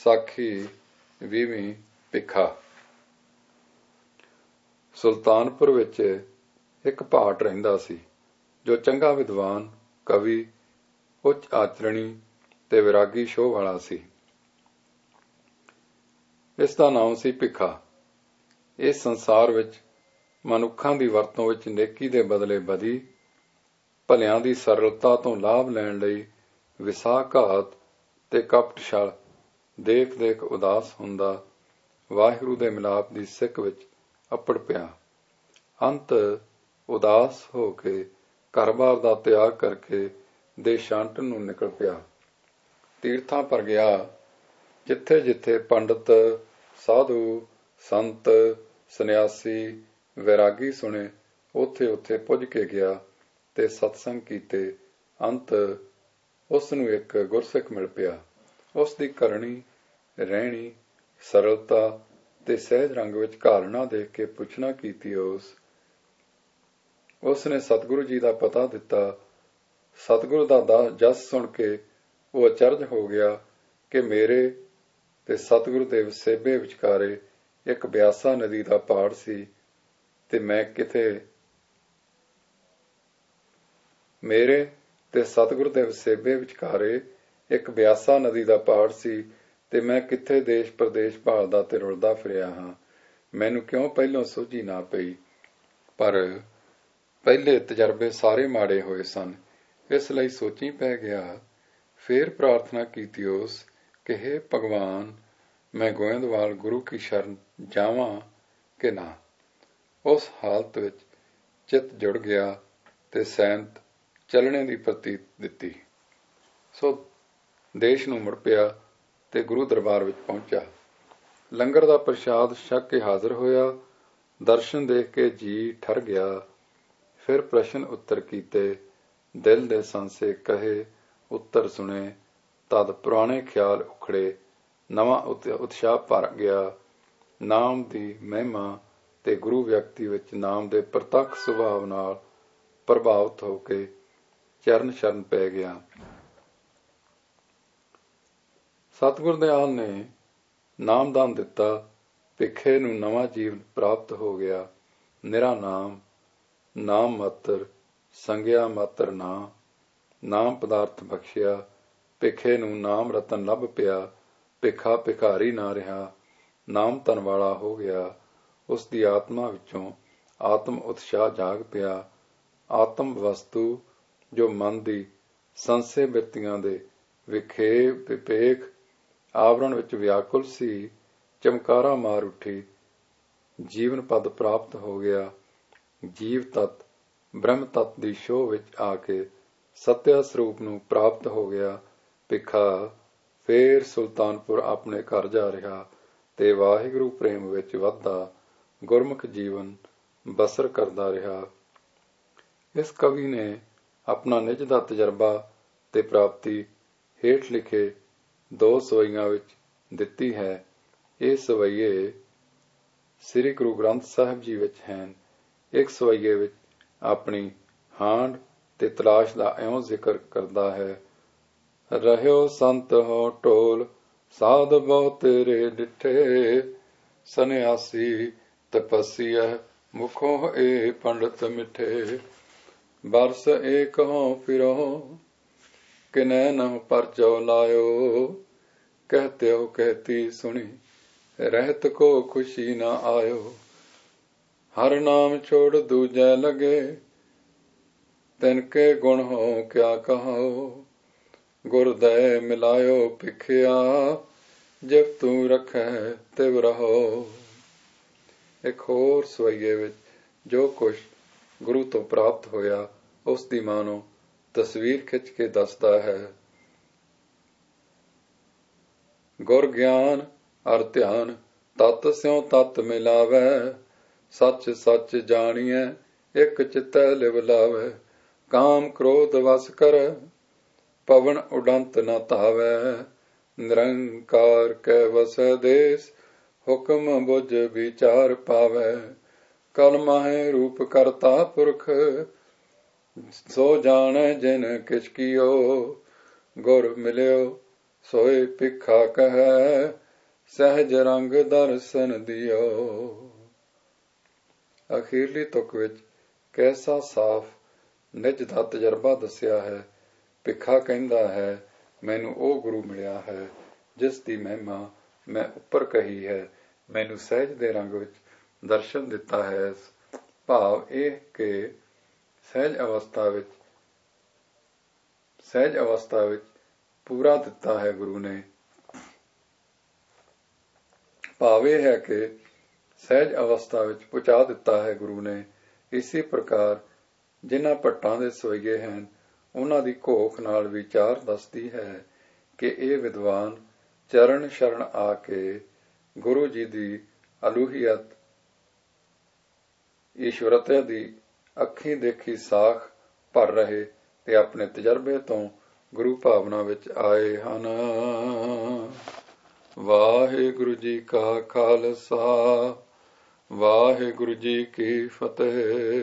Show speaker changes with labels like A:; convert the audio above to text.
A: ਸਾਖੀ 20ਵੀਂ ਭਿੱਖਾ। ਸੁਲਤਾਨਪੁਰ ਵਿੱਚ ਇੱਕ ਭਾਟ ਰਹਿੰਦਾ ਸੀ, ਜੋ ਚੰਗਾ ਵਿਦਵਾਨ, ਕਵੀ, ਉੱਚ ਆਚਰਣੀ ਤੇ ਵਿਰਾਗੀ ਸ਼ੋਅ ਵਾਲਾ ਸੀ। ਇਸ ਦਾ ਨਾਮ ਸੀ ਭਿੱਖਾ। ਇਸ ਸੰਸਾਰ ਵਿੱਚ ਮਨੁੱਖਾਂ ਦੀ ਵਰਤੋਂ ਵਿੱਚ ਨੇਕੀ ਦੇ ਬਦਲੇ ਬਦੀ, ਭਲਿਆਂ ਦੀ ਸਰਲਤਾ ਤੋਂ ਲਾਭ ਲੈਣ ਲਈ ਵਿਸਾਘਾਤ ਤੇ ਕਪਟ ਛਲ ਦੇਖ ਦੇਖ ਉਦਾਸ ਹੁੰਦਾ ਵਾਹਿਗੁਰੂ ਦੇ ਮਿਲਾਪ ਦੀ ਸਿੱਕ ਵਿੱਚ ਅੱਪੜ ਪਿਆ। ਅੰਤ ਉਦਾਸ ਹੋ ਕੇ ਘਰ-ਬਾਰ ਦਾ ਤਿਆਗ ਕਰਕੇ ਦੇਸ਼ਾਂਟਨ ਨੂੰ ਨਿਕਲ ਪਿਆ। ਤੀਰਥਾਂ ਪਰ ਗਿਆ, ਜਿੱਥੇ ਜਿੱਥੇ ਪੰਡਤ, ਸਾਧੂ, ਸੰਤ, ਸੰਨਿਆਸੀ, ਵੈਰਾਗੀ ਸੁਣੇ, ਉੱਥੇ ਉੱਥੇ ਪੁੱਜ ਕੇ ਗਿਆ ਤੇ ਸਤਸੰਗ ਕੀਤੇ। ਅੰਤ ਉਸ ਨੂੰ ਇੱਕ ਗੁਰਸਿੱਖ ਮਿਲ ਪਿਆ। ਉਸ ਦੀ ਕਰਨੀ, ਰਹਿਣੀ, ਸਰਲਤਾ ਤੇ ਸਹਿਜ ਰੰਗ ਵਿੱਚ ਘਾਲਣਾ ਦੇਖ ਕੇ ਪੁੱਛਣਾ ਕੀਤੀ। ਉਸ ਨੇ ਸਤਿਗੁਰੂ ਜੀ ਦਾ ਪਤਾ ਦਿੱਤਾ। ਸਤਿਗੁਰੂ ਦਾ ਜਸ ਸੁਣ ਕੇ ਉਹ ਅਚਰਜ ਹੋ ਗਿਆ ਕਿ ਮੇਰੇ ਤੇ ਸਤਿਗੁਰੂ ਦੇ ਵਸੇਬੇ ਵਿਚਕਾਰੇ ਇੱਕ ਬਿਆਸਾ ਨਦੀ ਦਾ ਪਾੜ ਸੀ ਤੇ ਮੈਂ ਕਿੱਥੇ ਦੇਸ਼ ਪ੍ਰਦੇਸ਼ ਭਾਲਦਾ ਤੇ ਰੁਲਦਾ ਫਿਰਿਆ ਹਾਂ। ਮੈਨੂੰ ਕਿਉਂ ਪਹਿਲੋਂ ਸੋਝੀ ਨਾ ਪਈ। ਪਰ ਪਹਿਲੇ ਤਜਰਬੇ ਸਾਰੇ ਮਾੜੇ ਹੋਏ ਸਨ, ਇਸ ਲਈ ਸੋਚੀ ਪੈ ਗਿਆ। ਫੇਰ ਪ੍ਰਾਰਥਨਾ ਕੀਤੀ ਕਿ ਹੇ ਭਗਵਾਨ, ਮੈਂ ਗੋਇੰਦਵਾਲ ਗੁਰੂ ਕੀ ਸ਼ਰਨ ਜਾਵਾਂ ਕਿ ਨਾ। ਉਸ ਹਾਲਤ ਵਿੱਚ ਚਿੱਤ ਜੁੜ ਗਿਆ ਤੇ ਸੈਂਤ ਚੱਲਣੇ ਦੀ ਪ੍ਰਤੀਤ ਦਿੱਤੀ। ਸੋ ਦੇਸ਼ ਨੂੰ ਮੁੜ ਪਿਆ ਤੇ ਗੁਰੂ ਦਰਬਾਰ ਵਿੱਚ ਪਹੁੰਚਾ। ਲੰਗਰ ਦਾ ਪ੍ਰਸ਼ਾਦ ਛਕ ਕੇ ਹਾਜ਼ਰ ਹੋਇਆ। ਦਰਸ਼ਨ ਦੇਖ ਕੇ ਜੀ ਠਰ ਗਿਆ। ਫਿਰ ਪ੍ਰਸ਼ਨ ਉੱਤਰ ਕੀਤੇ, ਦਿਲ ਦੇ ਸੰਸੇ ਕਹੇ, ਉੱਤਰ ਸੁਣੇ। ਤਦ ਪੁਰਾਣੇ ਖਿਆਲ ਉਖੜੇ, ਨਵਾਂ ਉਤਸ਼ਾਹ ਭਰ ਗਿਆ। ਨਾਮ ਦੀ ਮਹਿਮਾ ਤੇ ਗੁਰੂ ਵਿਅਕਤੀ ਵਿੱਚ ਨਾਮ ਦੇ ਪ੍ਰਤੱਖ ਸੁਭਾਵ ਨਾਲ ਪ੍ਰਭਾਵਿਤ ਹੋ ਕੇ ਚਰਨ ਸ਼ਰਨ ਪੈ ਗਿਆ। ਸਤਿਗੁਰ ਦਿਆਲ ਨੇ ਨਾਮਦਾਨ ਦਿੱਤਾ। ਭਿੱਖੇ ਨੂੰ ਨਵਾਂ ਜੀਵਨ ਪ੍ਰਾਪਤ ਹੋ ਗਿਆ। ਨਿਰਾ ਨਾਮ, ਨਾਮ ਮਾਤਰ, ਸੰਗਿਆ ਮਾਤਰ ਨਾ, ਨਾਮ ਪਦਾਰਥ ਬਖਸ਼ਿਆ। ਭਿੱਖੇ ਨੂੰ ਨਾਮ ਰਤਨ ਲੱਭ ਪਿਆ। ਭਿੱਖਾ ਭਿਖਾਰੀ ਨਾ ਰਿਹਾ, ਨਾਮ ਧਨ ਵਾਲਾ ਹੋ ਗਿਆ। ਉਸ ਦੀ ਆਤਮਾ ਵਿੱਚੋਂ ਆਤਮ ਉਤਸ਼ਾਹ ਜਾਗ ਪਿਆ। ਆਤਮ ਵਸਤੂ ਜੋ ਮਨ ਦੀ ਸੰਸੇ ਬਿਰਤੀਆਂ ਦੇ ਵਿਖੇਵ ਵਿਪੇਖ ਆਵਰਣ ਵਿੱਚ ਵਿਆਕੁਲ ਸੀ, ਚਮਕਾਰਾ ਮਾਰ ਉੱਠੀ। ਜੀਵਨ ਪਦ ਪ੍ਰਾਪਤ ਹੋ ਗਿਆ। ਜੀਵ ਤੱਤ ਬ੍ਰਹਮ ਤੱਤ ਦੀ ਛੋਹ ਵਿੱਚ ਆ ਕੇ ਸੱਤਿਆ ਸਰੂਪ ਨੂੰ ਪ੍ਰਾਪਤ ਹੋ ਗਿਆ। ਭਿੱਖਾ ਫੇਰ ਸੁਲਤਾਨਪੁਰ ਆਪਣੇ ਘਰ ਜਾ ਰਿਹਾ ਤੇ ਵਾਹਿਗੁਰੂ ਪ੍ਰੇਮ ਵਿੱਚ ਵੱਧਦਾ ਗੁਰਮੁਖ ਜੀਵਨ ਬਸਰ ਕਰਦਾ ਰਿਹਾ। ਇਸ ਕਵੀ ਨੇ ਆਪਣਾ ਨਿਜ ਦਾ ਤਜਰਬਾ ਤੇ ਪ੍ਰਾਪਤੀ ਹੇਠ ਲਿਖੇ 2 ਸਵਈਆਂ ਵਿੱਚ ਦਿੱਤੀ ਹੈ। ਇਹ ਸਵਈਏ ਸ੍ਰੀ ਗੁਰੂ ਗ੍ਰੰਥ ਸਾਹਿਬ ਜੀ ਵਿੱਚ ਹਨ। ਇੱਕ ਸਵਈਏ ਵਿੱਚ ਆਪਣੀ ਹਾਂਡ ਤੇ ਤਲਾਸ਼ ਦਾ ਇਉਂ ਜ਼ਿਕਰ ਕਰਦਾ ਹੈ, ਰਹਿਓ ਸੰਤ ਹੋ ਢੋਲ, ਸਾਧ ਬਹੁ ਤੇਰੇ ਡਿਠੇ, ਸੰਨਿਆਸੀ ਤਪੱਸੀਆ ਮੁਖੋਂ ਏ ਪੰਡਤ ਮਿੱਠੇ, ਬਰਸ ਏਕ ਹੋਂ ਫਿਰੋ, ਕਿਨੈ ਨਹੁ ਪਰਚੋ ਲਾਇਓ, ਕਹਿਤਿਓ ਕਹਿਤੀ ਸੁਣੀ, ਰਹਿਤ ਕੋ ਖੁਸ਼ੀ ਨਾ ਆਇਓ, ਹਰ ਨਾਮ ਛੋੜ ਦੂਜੈ ਲਗੇ, ਤਿਨਕੇ ਗੁਣ ਹੋ ਕਿਆ ਕਹਾਓ, ਗੁਰਦੈ ਮਿਲਾਇਓ ਭਿੱਖਿਆ, ਜਿਵ ਤੂੰ ਰੱਖੈ ਤਿਵ ਰਹੋ। ਇੱਕ ਹੋਰ ਸਵਈਏ ਵਿੱਚ ਜੋ ਕੁਛ ਗੁਰੂ ਤੋਂ ਪ੍ਰਾਪਤ ਹੋਇਆ, ਉਸ ਦੀ ਮਾਨੋ ਤਸਵੀਰ ਖਿੱਚ ਕੇ ਦੱਸਦਾ ਹੈ। ਗੁਰ ਗਿਆਨ ਅਰ ਧਿਆਨ ਤਤ ਸਿਉ ਤਤ ਮਿਲਾਵੈ, ਸੱਚ ਸੱਚ ਜਾਣੀਐ ਇੱਕ ਚਿਤੈ ਲਿਵ ਲਾਵੈ, ਕਾਮ ਕ੍ਰੋਧ ਵਸ ਕਰੈ ਪਵਨ ਉਡੰਤ ਨ ਧਾਵੈ, ਨਿਰੰਕਾਰ ਕੈ ਵਸੈ ਦੇਸ ਹੁਕਮ ਬੁਝ ਵਿਚਾਰ ਪਾਵੈ, ਕਲ ਮਾਹੇ ਰੂਪ ਕਰਤਾ ਪੁਰਖ, ਸੋ ਜਾਣੈ ਜਿਨ ਕਿਛ ਕੀਓ, ਗੁਰ ਮਿਲਿਓ ਸੋਏ ਭਿਖਾ ਕਹੈ ਸਹਿਜ ਰੰਗ ਦਰਸ਼ਨ ਦਿਓ। ਅਖੀਰਲੀ ਤੁਕ ਵਿੱਚ ਕੈਸਾ ਸਾਫ਼ ਨਿਜ ਦਾ ਤਜਰਬਾ ਦੱਸਿਆ ਹੈ। ਭਿਖਾ ਕਹਿੰਦਾ ਹੈ, ਮੈਨੂੰ ਉਹ ਗੁਰੂ ਮਿਲਿਆ ਹੈ ਜਿਸ ਦੀ ਮਹਿਮਾ ਮੈਂ ਉੱਪਰ ਕਹੀ ਹੈ। ਮੈਨੂੰ ਸਹਿਜ ਦੇ ਰੰਗ ਵਿੱਚ ਦਰਸ਼ਨ ਦਿੱਤਾ ਹੈ। ਭਾਵ ਇਹ ਕਿ ਸਹਿਜ ਅਵਸਥਾ ਵਿੱਚ ਪੂਰਾ ਦਿੱਤਾ ਹੈ ਗੁਰੂ ਨੇ। ਭਾਵ ਇਹ ਹੈ ਕਿ ਸਹਿਜ ਅਵਸਥਾ ਵਿੱਚ ਪਹੁੰਚਾ ਦਿੱਤਾ ਹੈ ਗੁਰੂ ਨੇ। ਇਸੇ ਪ੍ਰਕਾਰ ਜਿਨ੍ਹਾਂ ਭੱਟਾਂ ਦੇ ਸਵਈਏ ਹਨ, ਉਹਨਾਂ ਦੀ ਘੋਖ ਨਾਲ ਵਿਚਾਰ ਦੱਸਦੀ ਹੈ ਕਿ ਇਹ ਵਿਦਵਾਨ ਚਰਨ ਸ਼ਰਨ ਆ ਕੇ ਗੁਰੂ ਜੀ ਦੀ ਅਲੂਹੀਅਤ, ਈਸ਼ਵਰਤਾ ਦੀ ਅੱਖੀਂ ਦੇਖੀ ਸਾਖ ਭਰ ਰਹੇ ਤੇ ਆਪਣੇ ਤਜਰਬੇ ਤੋਂ ਗੁਰੂ ਭਾਵਨਾ ਵਿੱਚ ਆਏ ਹਨ। ਵਾਹਿਗੁਰੂ ਜੀ ਕਾ ਖਾਲਸਾ, ਵਾਹਿਗੁਰੂ ਜੀ ਕੀ ਫਤਿਹ।